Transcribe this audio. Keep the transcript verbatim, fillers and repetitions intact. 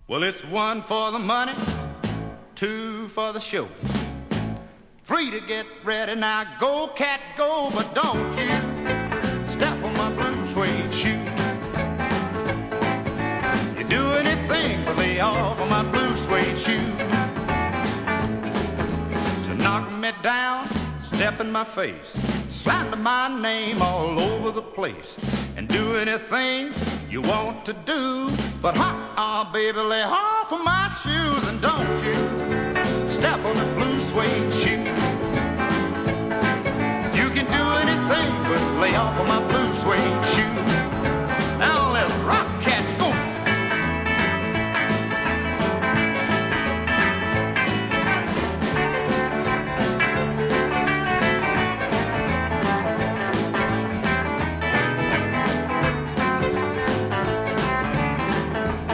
Well, it's one for the money, two for the show. Three to get ready, now go, cat, go, but don't you step on my blue suede shoe. You do anything but lay off on my blue suede shoe. So knock me down, step in my face, slander my name all over the place, and do anything you want to do, but uh-uh, baby, lay off of my shoes and don't